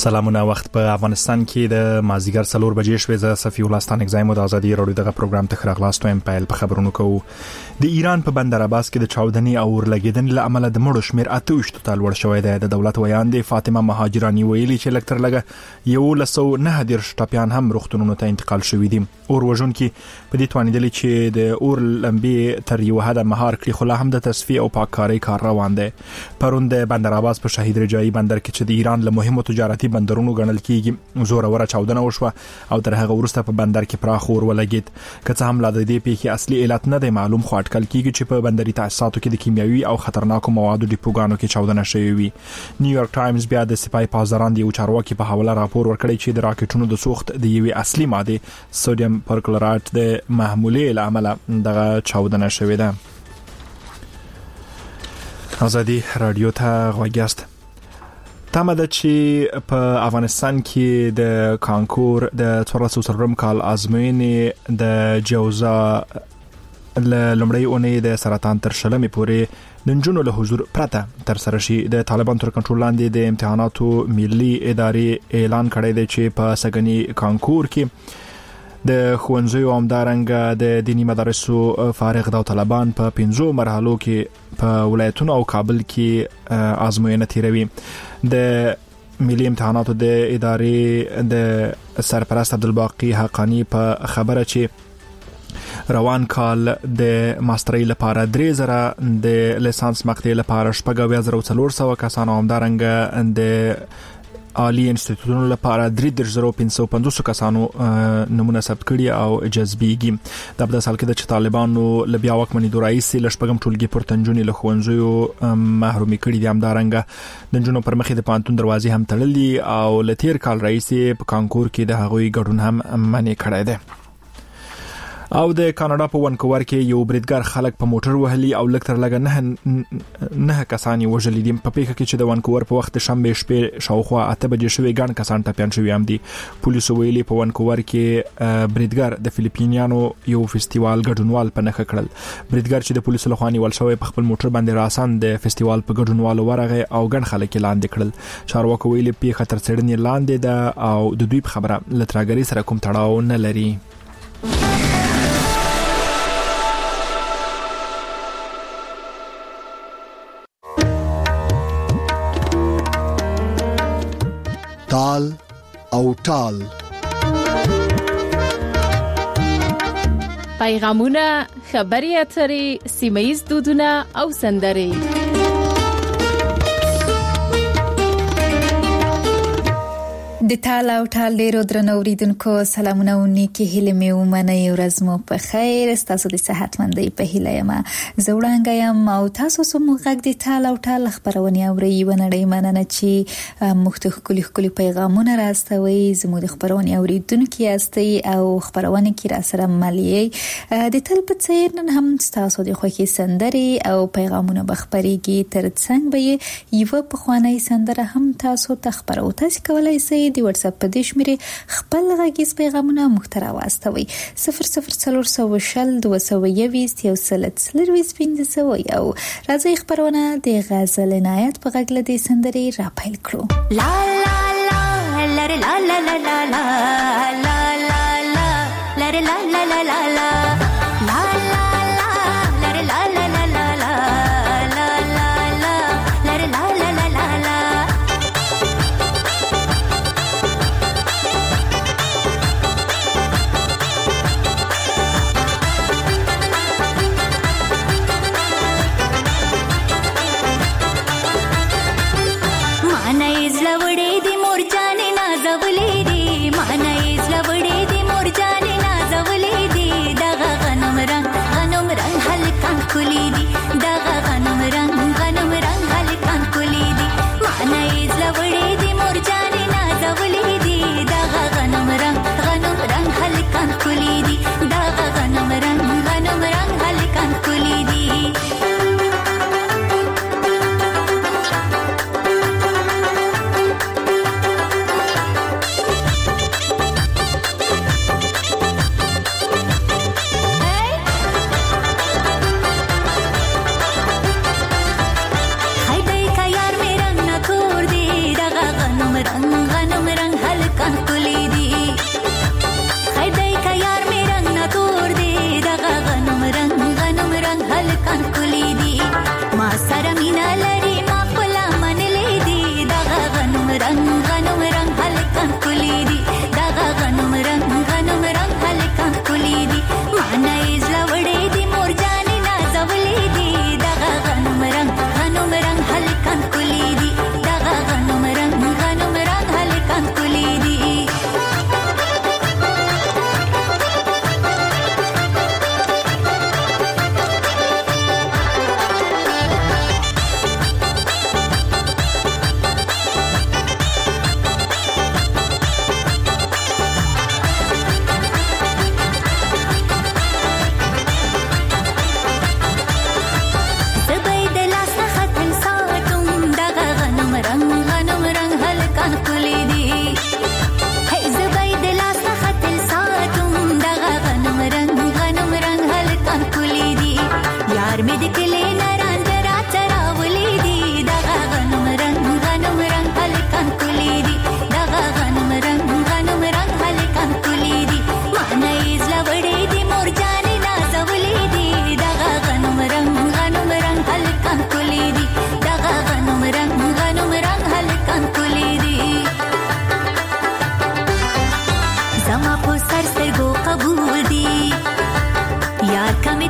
سلامونه. وخت په افغانستان کې د مازیګر 4 بجې شوې. زه صفی الله ستان اگزایم د ازادي رادیو دغه پروګرام ته خراغلاستو ام پایل په خبرونو کوو. د ایران په بندر عباس کې د چاودنې او ورلګیدنې له امله د مړو شمیر 28 ته لوړ شوی دی. د دولت ویان دی فاطمه مهاجرانی ویلي چې لکتر لګه یو لسو نه د شټاپیان هم روغتونونو ته انتقال شوی دي. اور وژن کې په دې توانیدل چې د اور لمبي تر یو حد مهار کړی، خو لا هم د تصفیه او پاککاری کار روان دی. پرون د بندر عباس په شهید رجایی بندر کې چې د ایران له مهمو تجارتي بندرونو ګڼل کیږي زوروره چاودنه وشوه او تر هغه وروسته په بندر کې پراخ اور ولګید. که څه هم لا د دې پیښې اصلي علت نه دی معلوم، خو اټکل کیږي چې په بندري تاسیساتو کې د کیمیاوي او خطرناکو موادو ډیپوګانو کې چاودنه شوې وي. نیویارک ټایمز بیا د سپای پازاران دی او چارواکي په حواله راپور ورکړی چې د راکټونو د سوخت د یوې اصلي ماده سوډیم پرکلورایت د محموله له امله دغه چاودنه شوې ده. ازادي رادیو ته غوږیاست. تمه ده چې په افغانستان کې د کانکور د 1400 کال ازموینې د جوزا لومړی اونۍ د سرطان تر شلمې پورې د نجونو له حضور پرته تر سره شي. د طالبان تر کنټرول لاندې د امتحاناتو ملي ادارې اعلان کړی دی چې په سګنی کانکور کې د ښوونځیو همدارنګه د دینی مدارسو فارغ د طالبان په 5 مرحلو کې په ولایتونو او کابل کې ازموینه تیروي. د ملي امتحاناتو د ادارې د سرپرست عبدالباقی حقانی په خبره چې روان کال د ماستری لپاره 3000، د لیسانس مقطع لپاره 4400 کسان، همدارنګه د عالی انسټیټیوټونو لپاره 3550 کسانو نمونه ثبت کړي او جذبېږي. د سال کې د طالبانو له بیا واکمنۍ دوره راهیسې له شپږم ټولګي پورتنجونې له ښوونځیو محرومي کړي دي. همدارنګه د نجونو پر مخې د پانتون دروازې هم تړلې او له تیر کال راهیسې په کانکور کې د هغوی ګډون هم منع کړی دی. او د کاناډا په ونکوور کې یو بریدګر خلک په موټر وهلي او لکتر لګه نه کسان وژلي دي. په پیښه کې چې د ونکوور په وخت شنبه شپې شاوخوا 8 بجې شوې ګڼ کسان ټپيان شوي هم دي. پولیسو ویلي په ونکوور کې بریدګر د فلیپینیانو یو فستیوال ګډونوال په نخښه کړل. بریدګر چې د پولیسو لخوا نیول شوی په خپل موټر باندې راسان د فستیوال په ګډونوالو ورغه او ګڼ خلک لاندې کړل. چارواکو ویلي پیښه تر څېړنې لاندې ده او د دوی په خبره لتراګری سره کوم تړاو نه لري. تال او ټال پیغامونه، خبري اترې، سیمه‌ییز دودونه او سندرې. د تال او ټال ډیرو درنو اوریدونکو سلامونه او نیکی هیله مې ومنئ. ورځ مو په خیر، تاسو د صحت مندۍ په هیله یم. زه وړاندې یم او تاسو سم غږ د تال او ټال خبرونه اورئ. ونړۍ مننه چې مختلف کلی پیغامونه راستوي. زموږ د خبرونه اوریدونکو یاستئ او خبرونه کې را سره ملي د تل په څیر نن هم تاسو د خوښي سندرې او پیغامونه بخبريږي. ترڅنګ به یو په خواني سندره هم تاسو ته خبرو. تاسو کولای شئ د واتس اپ په دې شمیره خپل غږیز پیغامونه محتوا واستوي. 00420 221 130 او راځي خبرونه د غزل عنایت په غږ لدې سندرې را پیل کړو. لا لا لا لا لا لا لا لا لا لا لا لا لا لا لا دا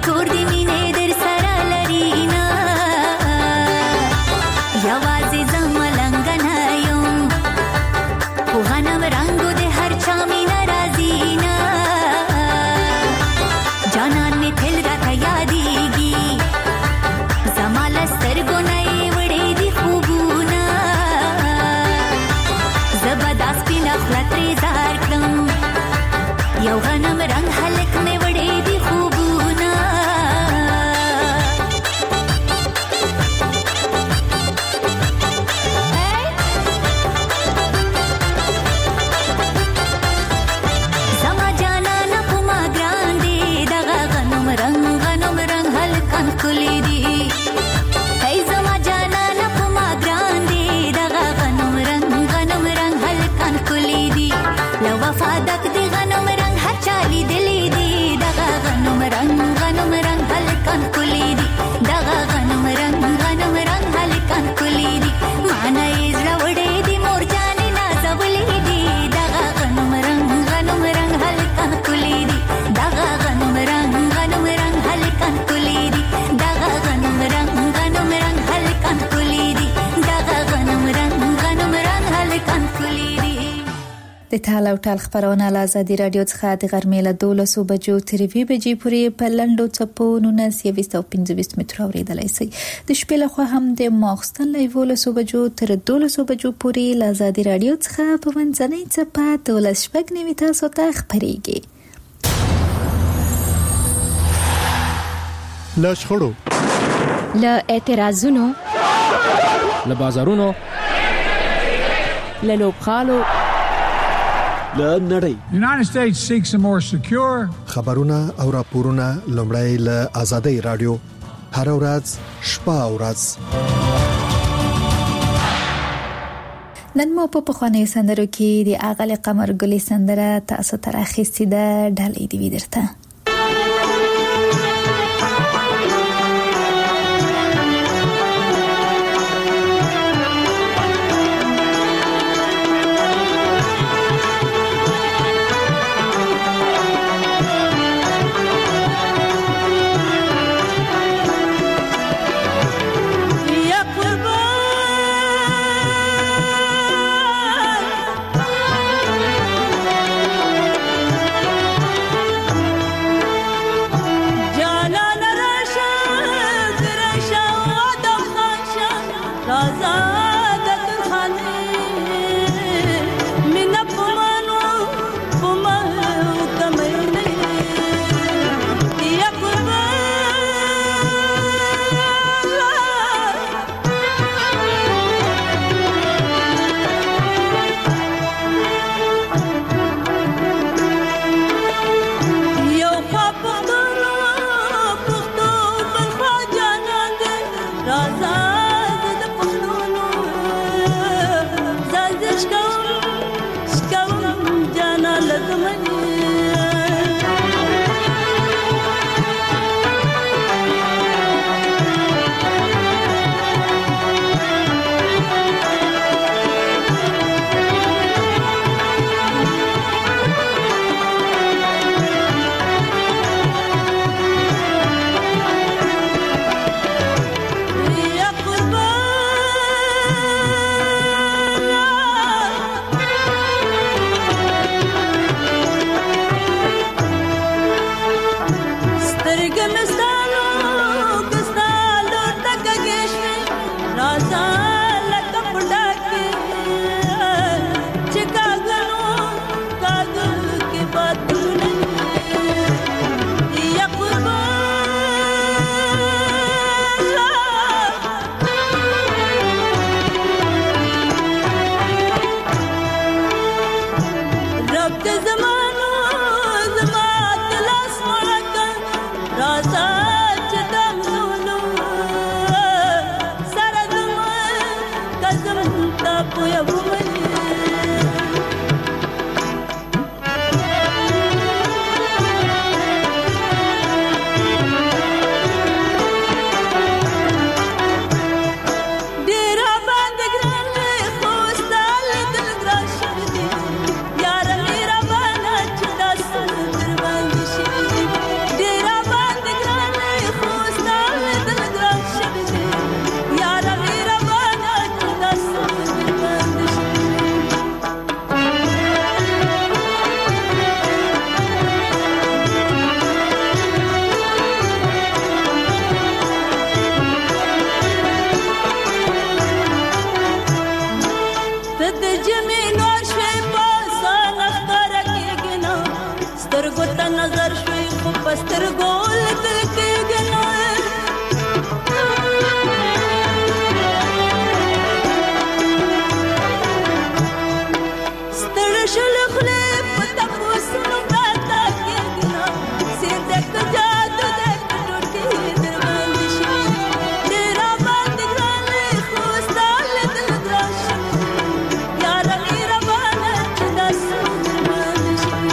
تور دی مینې در سره لرینا یوازې زه ملنګ نه یم خو غنم رنګو د هر چا مینه راځي نه جانان مې تل راته یادېږي زما له سترګو نه یې وړې دي خوبونه زه به دا سپینه خوله ترې زار کړم یو غنم رنګ هلک مې وړې دي خوبونه زما جانانه په ما ګران دی دغه غنم رنګ هلکان ښکلي دي ای زما جانانه په ما ګران دی دغه غنم رنګ هلکان ښکلي دي له وفا ډک دی غنم رنګ هر چا لیدلی دي دغه غنم رنګ هلکان ښکلي دي دغه غنم رنګ هلکان ښکلي دي معنی یې زړه وړې دي مور جانې نازولې دي دغه غنم رنګ هلکان ښکلي دي دغه غنم رنګ هلکان ښکلي دي دغه غنم رنګ هلکان ښکلي دي دغه غنم رنګ هلکان ښکلي دي. د ټال او ټال خبرونه له ازادي رادیو څخه د غرمې له 12 بجو تر 2 بجې پورې په لنډو څپو 1925 مترو اوریدلای شئ. د شپې له خوا هم د ماخستن له 11 بجو تر 12 بجو پورې له ازادي رادیو څخه په منځنۍ څپه 12 تاسو ته خبرېږي. له شخړو، له اعتراضونو، له بازارونو، له لوبغالو، له نړۍ. United States seeks a more secure خبرونه او راپورونه لومړی له آزادۍ رادیو هر ورځ شپه او ورځ. نن مو په خوانې سندرو کې د اغل قمر ګلې سندره تاسو ته راخېستې ده. ډالۍ دی ودرته سترګو ته نظر شوي خو په سترګو لیدل کېږي نه ستړی شوې خولې په تپوسونو پراته کېږي نه سیر دی که جادو دی که ټوټې درباندې شوي دې راباندې ګران دی خو ستا لیدل ګران شوي یاره مهربانه چې دا څه درباندې شوي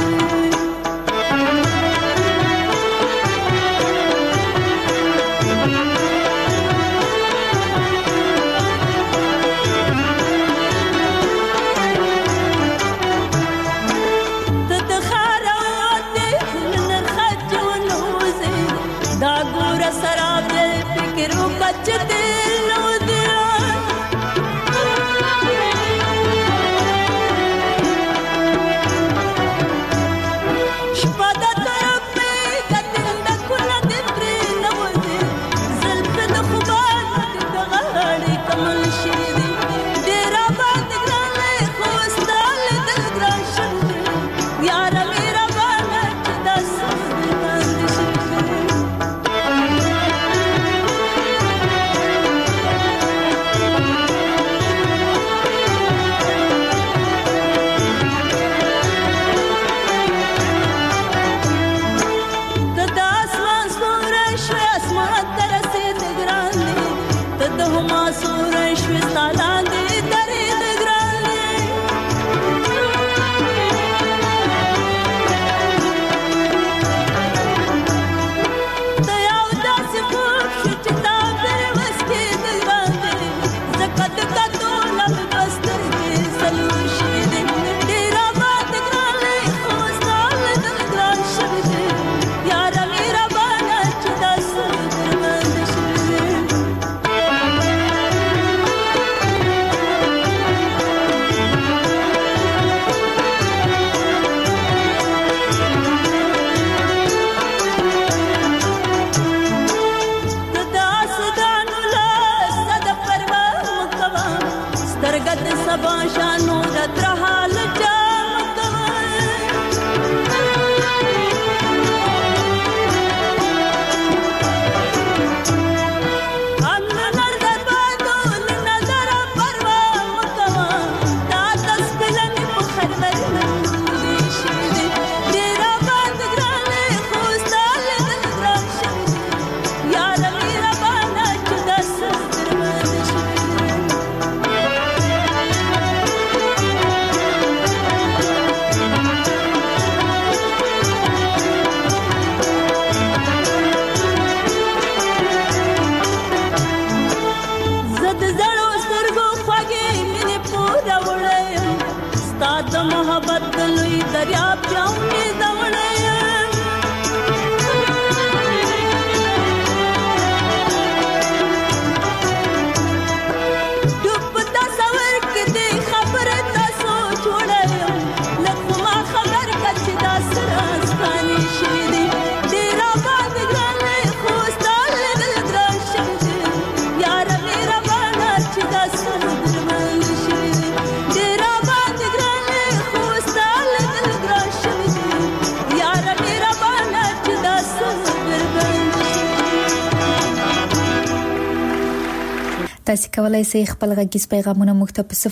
تاسو کولای شئ خپل غږیز پیغامونه موږ ته په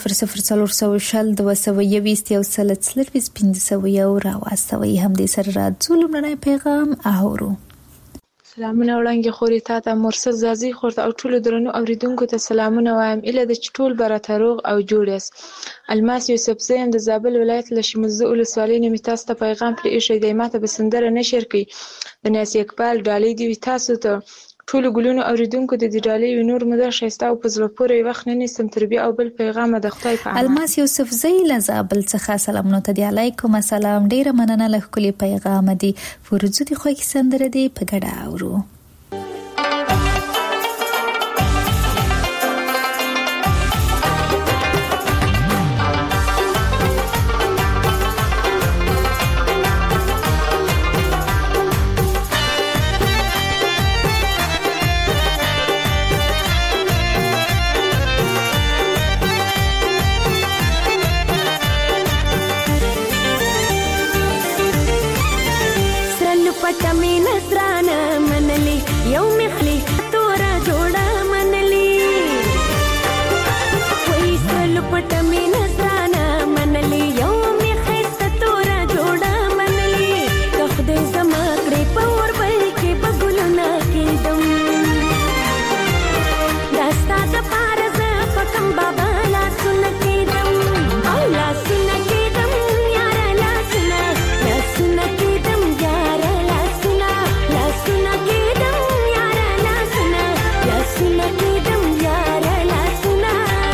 00420 راواستوئ. هم دې سره راځو لومړنی پیغام اورو. سلامونه وړاندې خوري تا ته مرسل زازي خورته او ټول درنو اوریدونکو ته سلامونه وایم. اله د چټول برته روغ او جوړ یاست. الماس یوسف زین د زابل ولایت له شمزه ولسوالۍ نه تاسو ته پیغام پرې ایښی دی. ماته به سندره نشر کړي د ناس اقبال ډالۍ دی تاسو ته ټول ګلونو اوریدونکو د دې ډالۍ نور مده شایسته او پزله پورې وخت نه نستم تربیه او بل پیغام د خدای په امان. الماس یوسف زین له زابل څخه سلامونه ته دی. علیکم السلام. ډیره مننه له خپل پیغام دی. فرزو دی خو کی سندره دی په ګډه اورو. پټه مې نظرانه منلې یو مې خلی توره جوړه منلې وای سل پټه مې نظرانه منلې یو مې خسته توره جوړه منلې که خدای زما کړې په اور بل کې په ګلونه کېدم دا ستا دپاره زه په کم بابا لاسونه کېدم او لاسونه کېدم یاره لاسونه لاسونه کېدم یاره لاسونه لاسونه کېدم یاره لاسونه لاسونه کېدم یاره لاسونه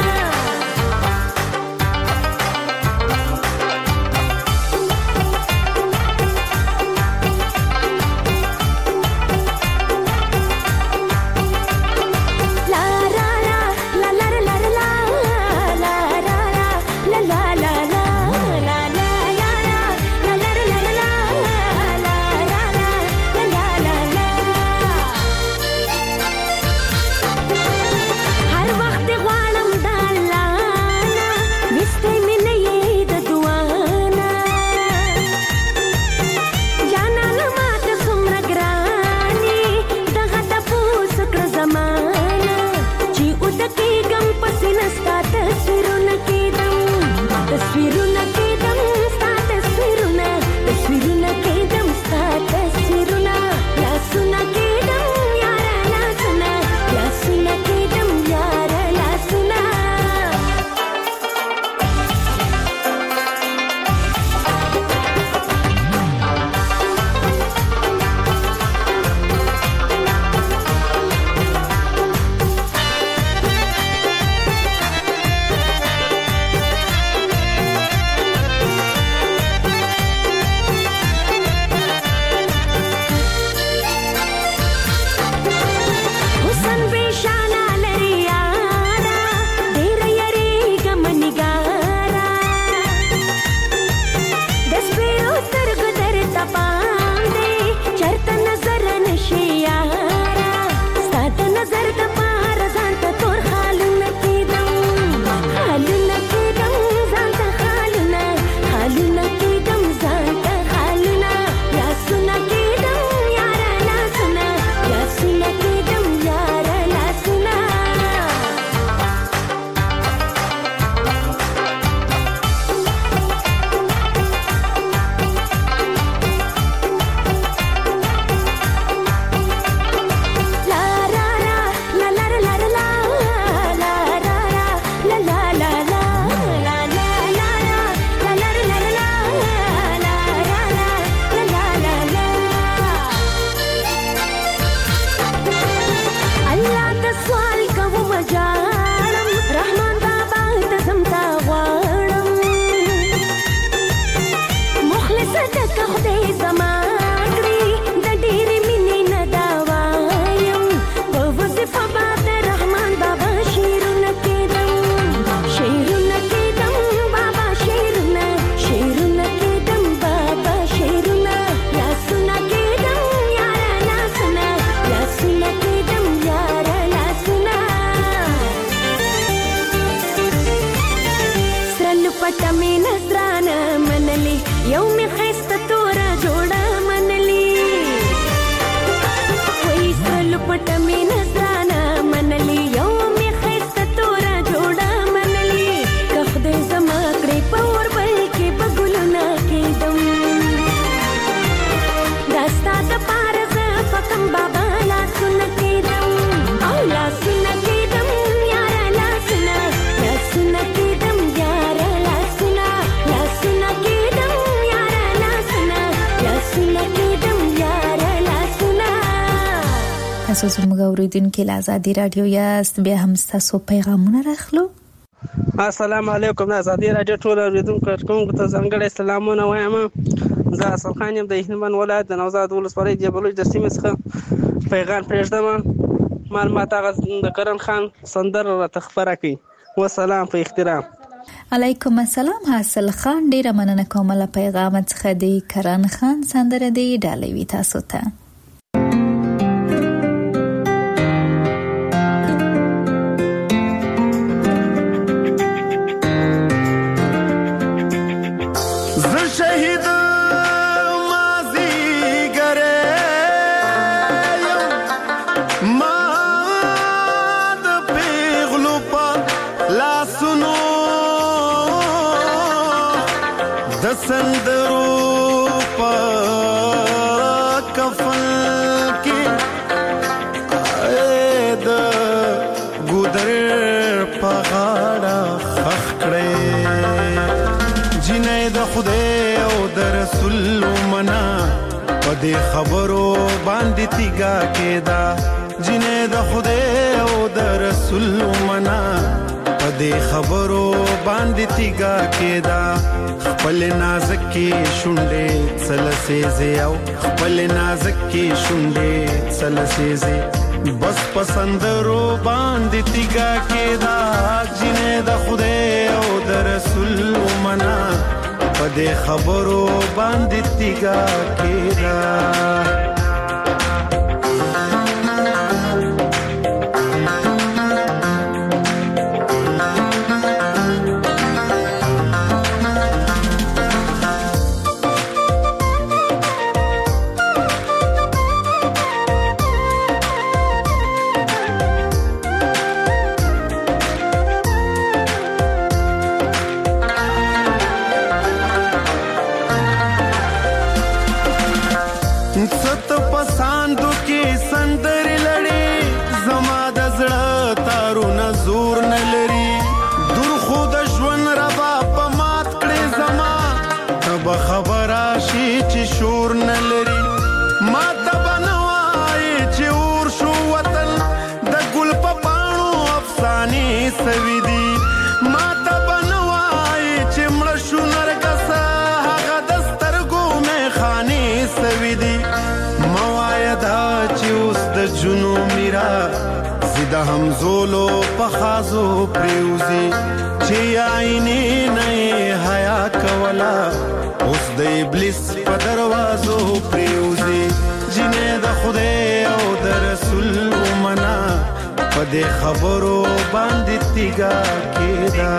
تاسو زموږ اوریدونکو له آزادي رادیو یاست بیا هم تاسو پیغامونه راخلو السلام علیکم آزادي رادیو ټول اوریدونکو کوم ته ځانګړی سلامونه وایم زه اصل خان یم د هلمند ولایت د نوزاد ولسوالۍ د بلوچ د سیمې څخه پیغام پرېږدم معلومات هغه د کرن خان سندره راته خپره کړي وسلام په احترام علیکم السلام حاصل خان ډیره مننه کوم له پیغام څخه د کرن خان سندره دی ډالوي تاسو ته شهید مازی گره سندرو په کفن کې د ګودر په غاړه خخ کړې جنې د خدای او د رسول منا په دې خبرو باندې تیګه کېدا جنې د خدای او د رسول منا په دې خبرو باندې تیګه کېدا خپل نازک کې شونډې سلسېزې او خپل نازک کې شونډې سلسېزې بس پسندرو باندې تیګه کېدا جنې د خدای او د رسول منا په دې خبرو باندې تیګه کېدا زیده همزولو پخازو پریوزی چی آئینی نئی حیا کولا اس د ابلیس پا دروازو پریوزی جنې د خدای او د رسول منا پا دې خبرو باندې تیګه کېدا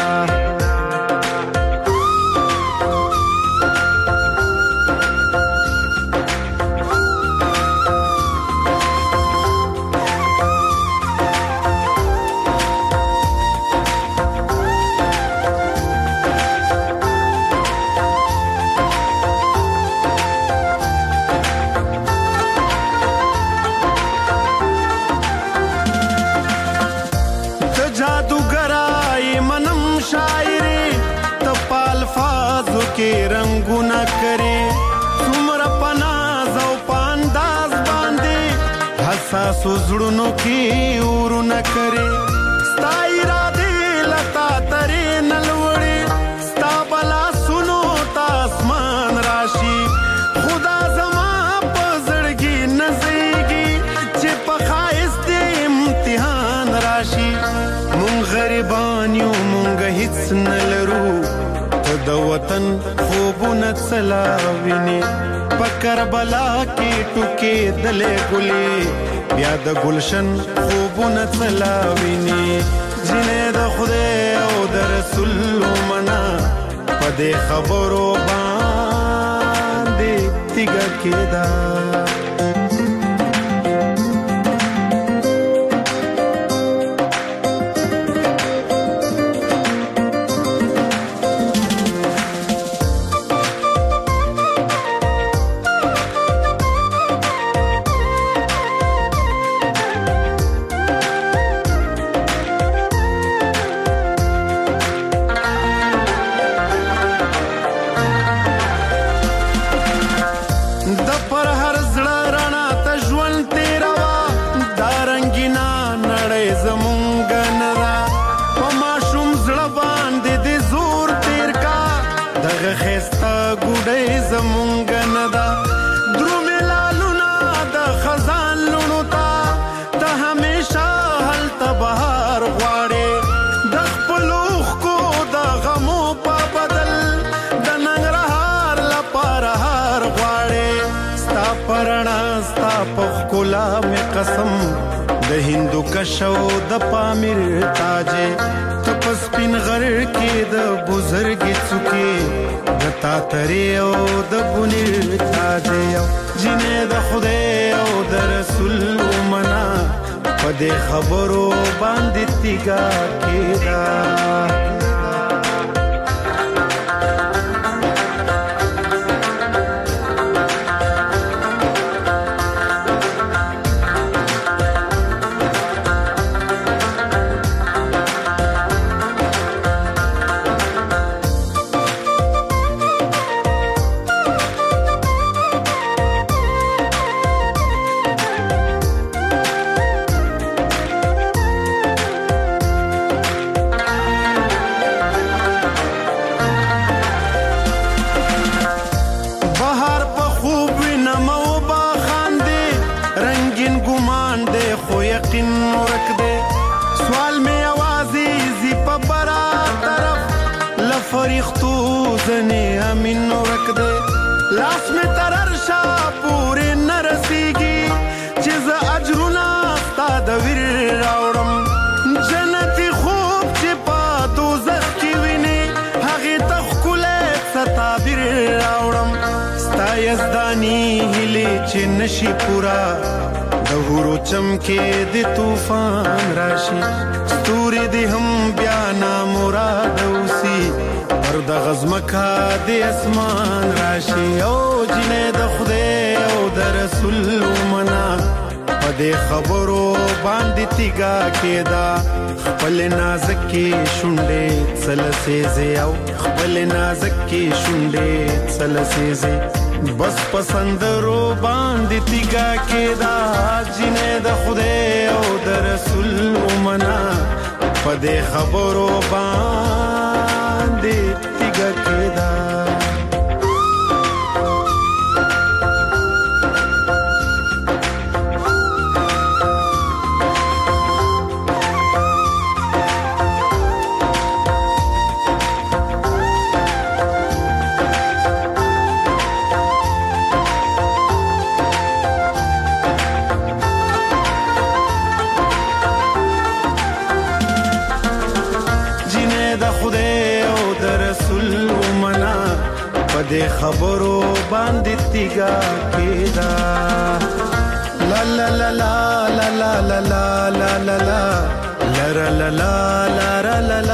کې رنگونه کرے څومره پناز او پانداز باندې حساس زړونو کې ورونه کرے ستا اراده لتا ترې نلوړې ستا بلا سنو تا اسمان راشي خدا زما په زړګي نزيږي چې په خایست امتحان راشي مونږ غریبان یو مونږ هیڅ نلرو د وطن خوبونه څلاویني په کربلا کې ټوکې دلې ګلې بیا د گلشن خوبونه څلاویني جنې د خدای او د رسول منا په دې خبرو باندې تیګه کېدا قسم د هندو کشو د پامیر تاجه تپس پین غر کې د بزرګي څوکي د تاتری او د بنیر تاجه جنې د خدای او د رسول منا په دې خبرو باندې تیګه کېدا هلي چې نشي پورا د هورو چمکې د طوفان راشي ستوري دې هم بیا نامراد اوسي پر د غزمکا د اسمان راشي او جنې د خدای او د رسول منا پدې خبرو باندې تیګا کېدا خپل نازکې شونډې سلسېزې او خپل نازکې شونډې سلسېزې بس پسندرو باندې تیګا کېدا جنې د خدای او د رسول منا پدې خبرو باندې تیګا کېدا پدې خبرو باندې تیګا کېدا لا لا لا لا لا لا لا لا لا لا لا لا لا لا لا